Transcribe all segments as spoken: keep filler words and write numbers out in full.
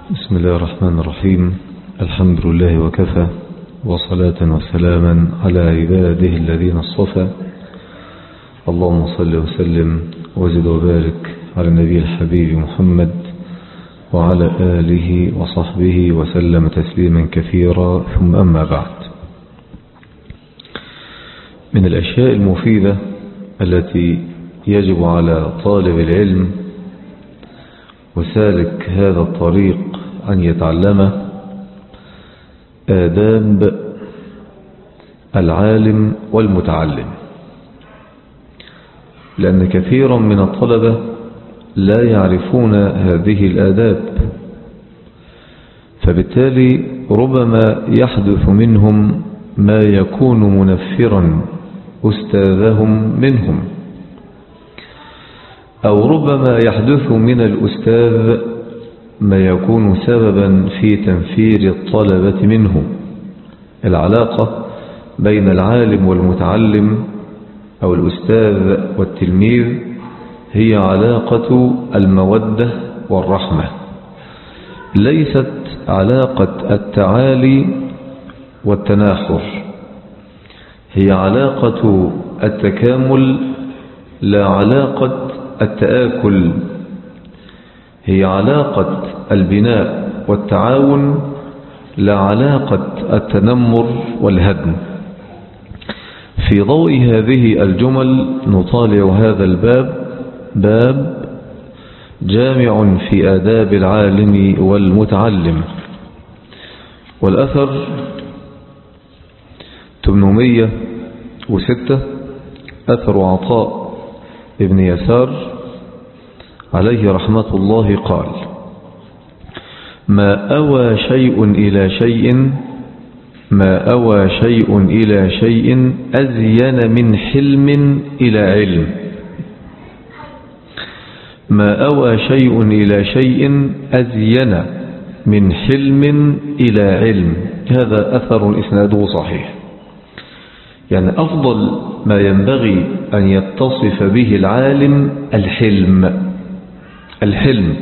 بسم الله الرحمن الرحيم. الحمد لله وكفى، وصلاة وسلاما على عباده الذين اصطفى. اللهم صل وسلم وزد وبارك على النبي الحبيب محمد وعلى آله وصحبه وسلم تسليما كثيرا، ثم أما بعد. من الأشياء المفيدة التي يجب على طالب العلم وسالك هذا الطريق أن يتعلمه آداب العالم والمتعلم، لأن كثيرا من الطلبة لا يعرفون هذه الآداب، فبالتالي ربما يحدث منهم ما يكون منفرا أستاذهم منهم، أو ربما يحدث من الأستاذ ما يكون سببا في تنفير الطلبة منه. العلاقة بين العالم والمتعلم أو الأستاذ والتلميذ هي علاقة المودة والرحمة، ليست علاقة التعالي والتناحر، هي علاقة التكامل لا علاقة التآكل، هي علاقة البناء والتعاون لا علاقة التنمر والهدم. في ضوء هذه الجمل نطالع هذا الباب، باب جامع في آداب العالم والمتعلم. والأثر ثمانمائة وستة، أثر عطاء ابن يسار عليه رحمة الله قال: ما أوى شيء إلى شيء ما أوى شيء إلى شيء أزين من حلم إلى علم. ما أوى شيء إلى شيء أزين من حلم إلى علم. هذا أثر إسناده صحيح، يعني أفضل ما ينبغي أن يتصف به العالم الحلم. الحلم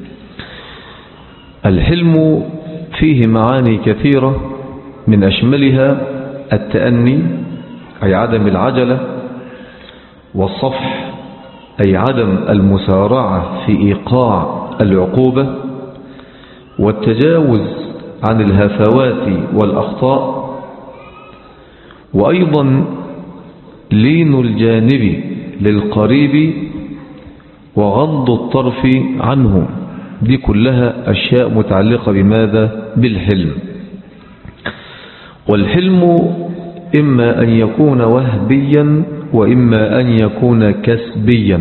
الحلم فيه معاني كثيرة، من أشملها التأني أي عدم العجلة، والصفح أي عدم المسارعة في إيقاع العقوبة، والتجاوز عن الهفوات والأخطاء، وأيضا لين الجانب للقريب وغض الطرف عنه. دي كلها أشياء متعلقة بماذا؟ بالحلم. والحلم إما أن يكون وهبيا وإما أن يكون كسبيا،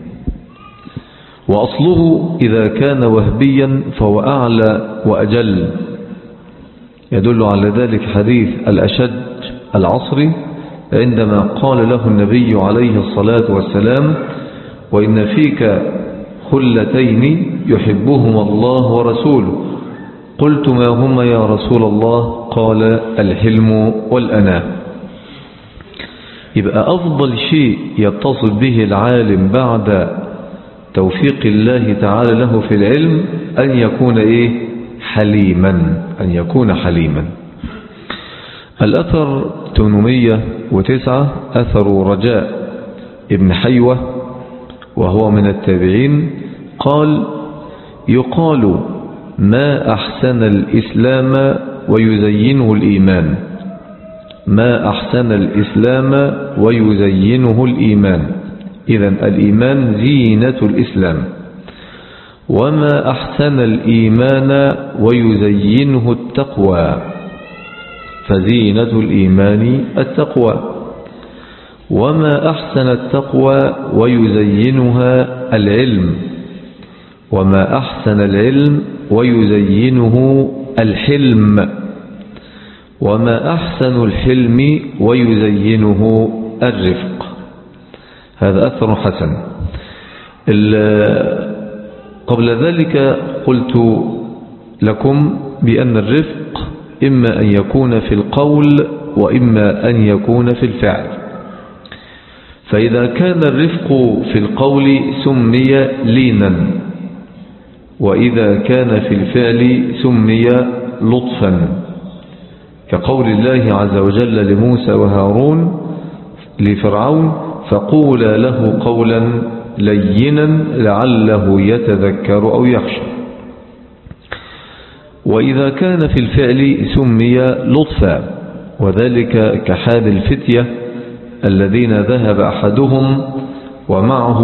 وأصله إذا كان وهبيا فهو أعلى وأجل. يدل على ذلك حديث الأشج العصري عندما قال له النبي عليه الصلاة والسلام: وإن فيك خلتين يحبهما الله ورسوله. قلت: ما هما يا رسول الله؟ قال: الحلم والأناة. يبقى أفضل شيء يتصف به العالم بعد توفيق الله تعالى له في العلم أن يكون إيه؟ حليما، أن يكون حليما. الأثر ثمانمائة وتسعة، أثر رجاء ابن حيوة وهو من التابعين قال: يقال ما أحسن الإسلام ويزينه الإيمان. ما أحسن الإسلام ويزينه الإيمان. إذن الإيمان زينة الإسلام. وما أحسن الإيمان ويزينه التقوى، فزينة الإيمان التقوى. وما أحسن التقوى ويزينها العلم. وما أحسن العلم ويزينه الحلم. وما أحسن الحلم ويزينه الرفق. هذا أثر حسن. قبل ذلك قلت لكم بأن الرفق إما أن يكون في القول وإما أن يكون في الفعل. فإذا كان الرفق في القول سمي لينا، وإذا كان في الفعل سمي لطفا، كقول الله عز وجل لموسى وهارون لفرعون فقولا له قولا لينا لعله يتذكر أو يخشى. وإذا كان في الفعل سمي لطفا، وذلك كحال الفتية الذين ذهب أحدهم ومعه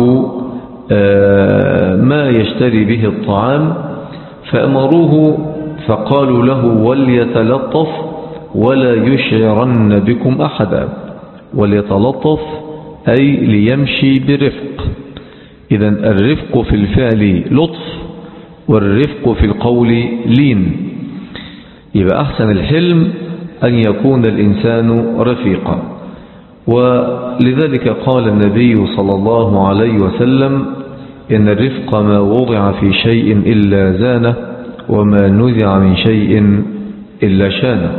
ما يشتري به الطعام فأمروه فقالوا له وليتلطف ولا يشعرن بكم أحدا. وليتلطف أي ليمشي برفق. إذن الرفق في الفعل لطف والرفق في القول لين. يبقى أحسن الحلم أن يكون الإنسان رفيقا. ولذلك قال النبي صلى الله عليه وسلم إن الرفق ما وضع في شيء إلا زانه وما نزع من شيء إلا شانه.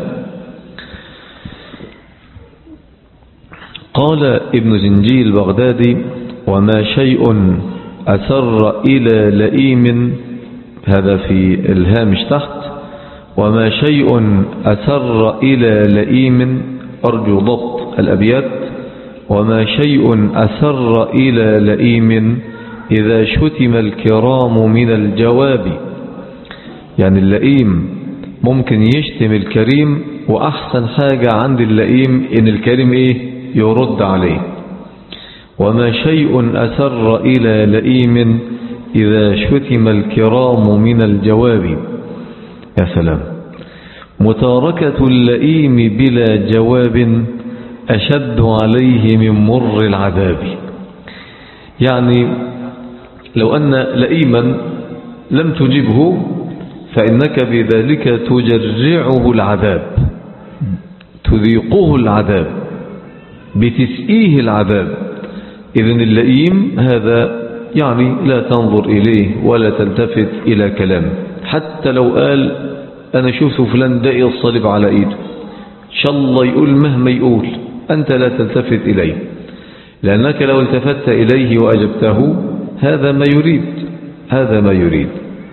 قال ابن زنجي البغدادي وما شيء أسر إلى لئيم، هذا في الهامش تحت، وما شيء أسر إلى لئيم، أرجو ضبط الأبيات، وما شيء أسر إلى لئيم إذا شتم الكرام من الجواب. يعني اللئيم ممكن يشتم الكريم، وأحسن حاجة عند اللئيم إن الكريم إيه؟ يرد عليه. وما شيء أسر إلى لئيم إذا شتم الكرام من الجواب. يا سلام. متاركة اللئيم بلا جواب أشد عليه من مر العذاب. يعني لو أن لئيما لم تجبه فإنك بذلك تجرعه العذاب، تذيقه العذاب، بتسئيه العذاب. إذن اللئيم هذا يعني لا تنظر إليه ولا تلتفت إلى كلامه، حتى لو قال أنا شوف فلان دائي الصليب على إيده، إن شاء الله يقول مهما يقول، أنت لا تلتفت إليه، لأنك لو التفت إليه وأجبته هذا ما يريد، هذا ما يريد.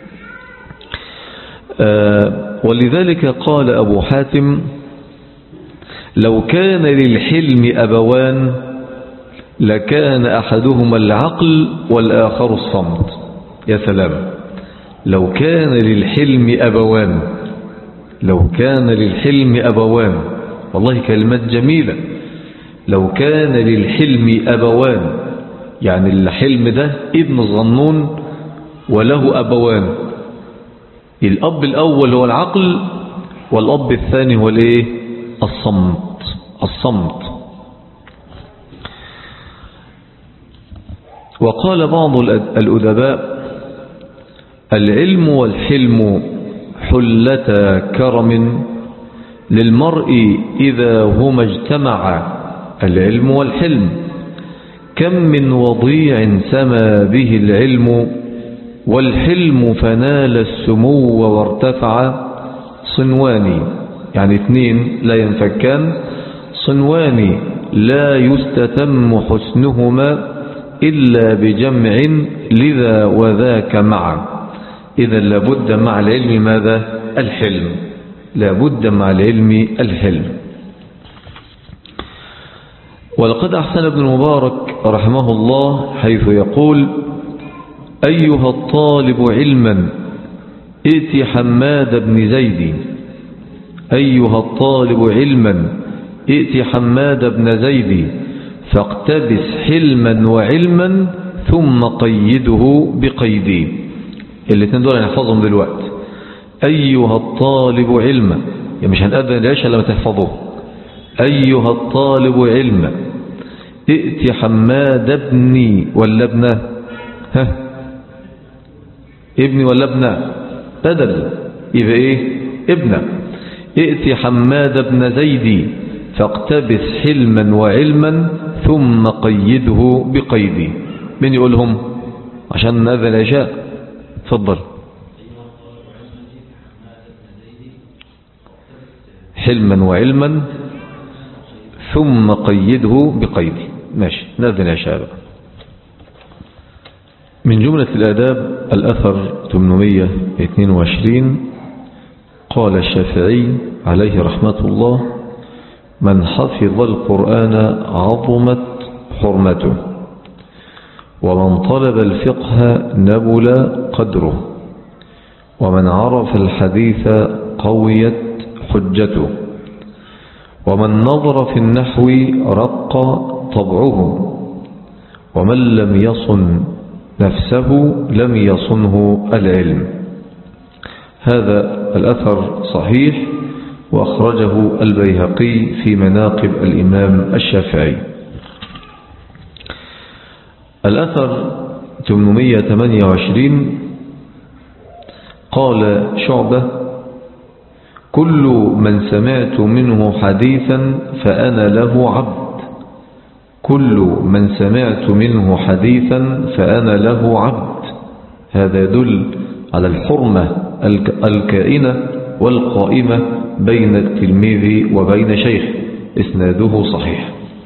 آه ولذلك قال أبو حاتم لو كان للحلم أبوان لكان أحدهما العقل والآخر الصمت. يا سلام. لو كان للحلم أبوان، لو كان للحلم أبوان، والله كلمات جميلة. لو كان للحلم أبوان، يعني الحلم ده ابن ظنون وله أبوان، الأب الأول هو العقل والأب الثاني هو الايه؟ الصمت. الصمت. وقال بعض الأدباء العلم والحلم حلة كرم للمرء إذا هما اجتمعا. العلم والحلم كم من وضيع سما به العلم والحلم فنال السمو وارتفع. صنوان يعني اثنين لا ينفكان، صنوان لا يستتم حسنهما إلا بجمع لذا وذاك معا. إذا لابد مع العلم ماذا؟ الحلم. لابد مع العلم الحلم. ولقد أحسن ابن المبارك رحمه الله حيث يقول أيها الطالب علما ائت حماد بن زيد. أيها الطالب علما ائت حماد بن زيد فاقتبس حلما وعلما ثم قيده بقيدي. الاثنين دول هنحفظهم دلوقتي. أيها الطالب علما، يعني مش هنقدر العيش لما تحفظوه. أيها الطالب علما ائت حماد ابني ولا ابنه؟ ها ابني ولا ابنه؟ بدل يبقى ايه؟ ابنه. ائت حماد بن زيد فاقتبس حلما وعلما ثم قيده بقيدي. من يقولهم عشان نأذن العشاء؟ تفضل. حلما وعلما ثم قيده بقيدي. ماشي، نأذن العشاء بقى. من جملة الآداب الأثر ثمانمائة واثنين وعشرين. قال الشافعي عليه رحمة الله: من حفظ القرآن عظمت حرمته، ومن طلب الفقه نبل قدره، ومن عرف الحديث قويت حجته، ومن نظر في النحو رق طبعه، ومن لم يصن نفسه لم يصنه العلم. هذا الأثر صحيح، وأخرجه البيهقي في مناقب الإمام الشافعي. الأثر ثمانمائة وثمانية وعشرين. قال شعبة: كل من سمعت منه حديثا فأنا له عبد، كل من سمعت منه حديثا فأنا له عبد. هذا يدل على الحرمة الكائنة والقائمة بين التلميذ وبين شيخ، إسناده صحيح.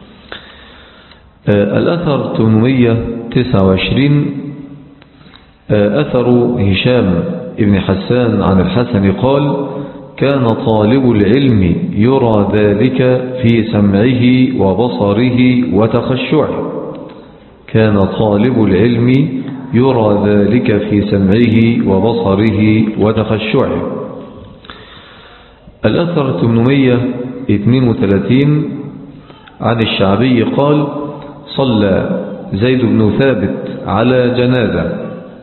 الأثر ثمانمائة وتسعة وعشرين. أثر هشام ابن حسان عن الحسن قال: كان طالب العلم يرى ذلك في سمعه وبصره وتخشعه. كان طالب العلم يرى ذلك في سمعه وبصره وتخشعه. الأثر ثمانمائة واثنين وثلاثين. عن الشعبي قال: صلى زيد بن ثابت على جنازة،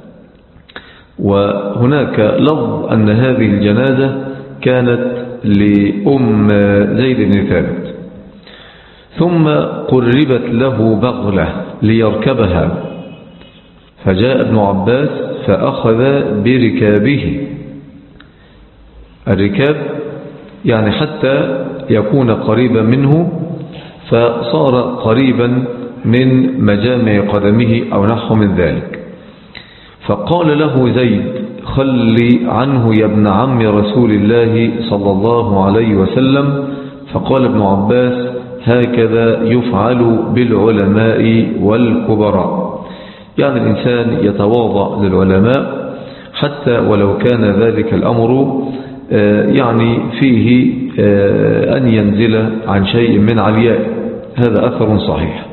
وهناك لفظ أن هذه الجنازة كانت لأم زيد بن ثابت، ثم قربت له بغلة ليركبها، فجاء ابن عباس فأخذ بركابه. الركاب يعني حتى يكون قريبا منه، فصار قريبا من مجامع قدمه أو نحو من ذلك. فقال له زيد: خلي عنه يا ابن عم رسول الله صلى الله عليه وسلم. فقال ابن عباس: هكذا يفعل بالعلماء والكبراء. يعني الإنسان يتواضع للعلماء حتى ولو كان ذلك الأمر يعني فيه أن ينزل عن شيء من عليائه. هذا أثر صحيح.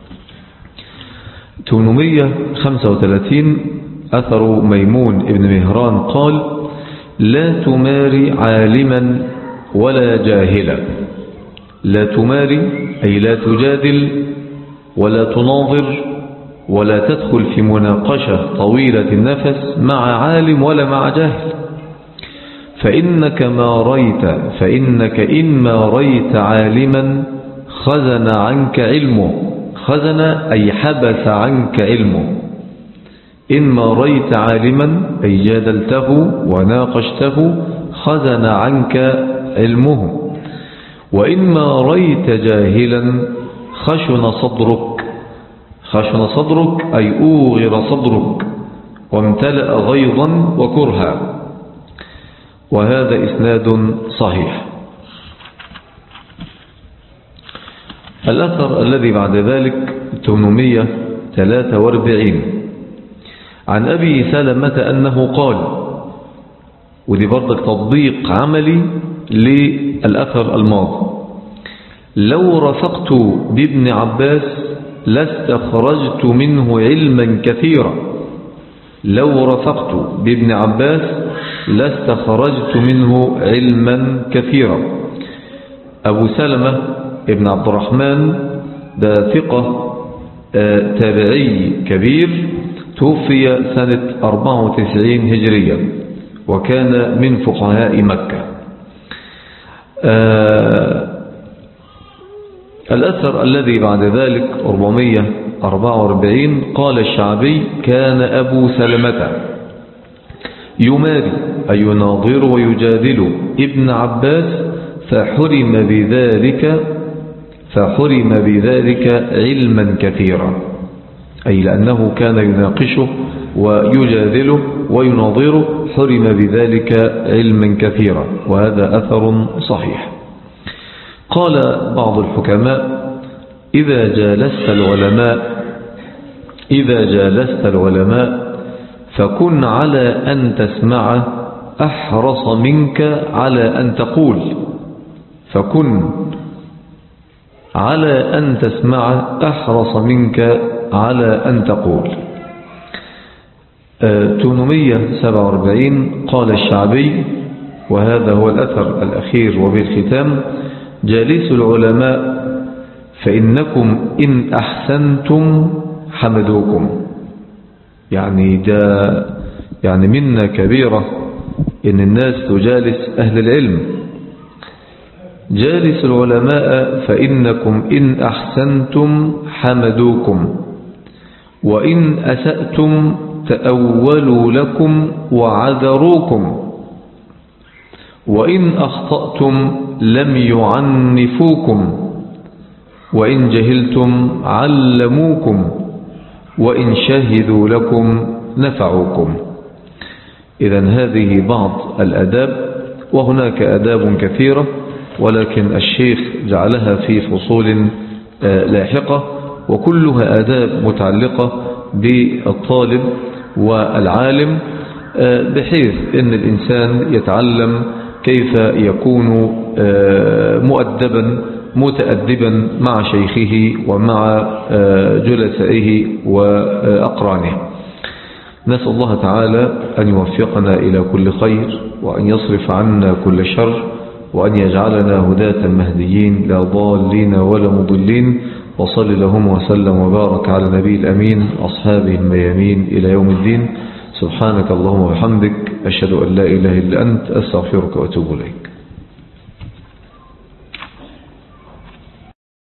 ثمانمائة وخمسة وثلاثين. أثر ميمون ابن مهران قال: لا تماري عالما ولا جاهلا. لا تماري أي لا تجادل ولا تناظر ولا تدخل في مناقشة طويلة النفس مع عالم ولا مع جاهل. فإنك ما ريت فإنك إن ما ريت عالما خزن عنك علمه. خزن أي حبس عنك علمه. إن ما ريت عالما أي جادلته وناقشته خزن عنك علمه. وإن ما ريت جاهلا خشن صدرك. خشن صدرك أي أوغر صدرك وامتلأ غيظا وكرها. وهذا إسناد صحيح. الأثر الذي بعد ذلك ثمانمائة وثلاثة وأربعين. عن أبي سلمة أنه قال، ودي برضك تطبيق عملي للأثر الماضي: لو رفقت بابن عباس لاستخرجت منه علما كثيرا. لو رفقت بابن عباس لاستخرجت منه علما كثيرا. أبو سلمة ابن عبد الرحمن ده ثقة تابعي كبير، توفي سنة أربعة وتسعين هجرية، وكان من فقهاء مكة. الأثر الذي بعد ذلك أربعمائة وأربعة وأربعين. قال الشعبي: كان أبو سلمة يماري أي يناظر ويجادل ابن عباس فحرم بذلك فحرم بذلك علما كثيرا، أي لأنه كان يناقشه ويجادله ويناظره حرم بذلك علما كثيرا. وهذا أثر صحيح. قال بعض الحكماء: إذا جالست العلماء إذا جالست العلماء فكن على أن تسمع أحرص منك على أن تقول. فكن على أن تسمع أحرص منك على أن تقول. ثمانمائة وسبعة وأربعين قال الشعبي، وهذا هو الأثر الأخير وبالختام: جالس العلماء فإنكم إن أحسنتم حمدوكم. يعني ده يعني منة كبيرة إن الناس تجالس أهل العلم. جالس العلماء فإنكم إن أحسنتم حمدوكم، وإن أسأتم تأولوا لكم وعذروكم، وإن أخطأتم لم يعنفوكم، وإن جهلتم علموكم، وإن شهدوا لكم نفعوكم. إذن هذه بعض الأداب، وهناك أداب كثيرة، ولكن الشيخ جعلها في فصول لاحقة، وكلها آداب متعلقة بالطالب والعالم، بحيث أن الإنسان يتعلم كيف يكون مؤدبا متأدبا مع شيخه ومع جلسائه وأقرانه. نسأل الله تعالى أن يوفقنا إلى كل خير، وأن يصرف عنا كل شر، وأن يجعلنا هداة مهديين لا ضالين ولا مضلين. وصل لهم وسلم وبارك على نبي الأمين أصحابه الميامين إلى يوم الدين. سبحانك اللهم وبحمدك، أشهد أن لا إله إلا أنت، أستغفرك وأتوب إليك.